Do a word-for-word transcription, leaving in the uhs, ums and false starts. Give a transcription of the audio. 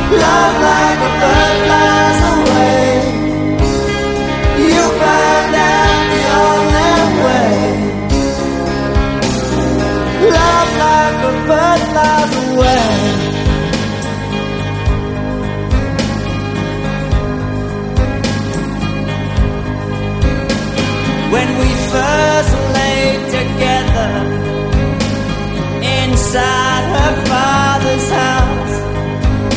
Love like a bird flies away. You'll find out the only way. Love like a bird flies away. When we first lay together inside her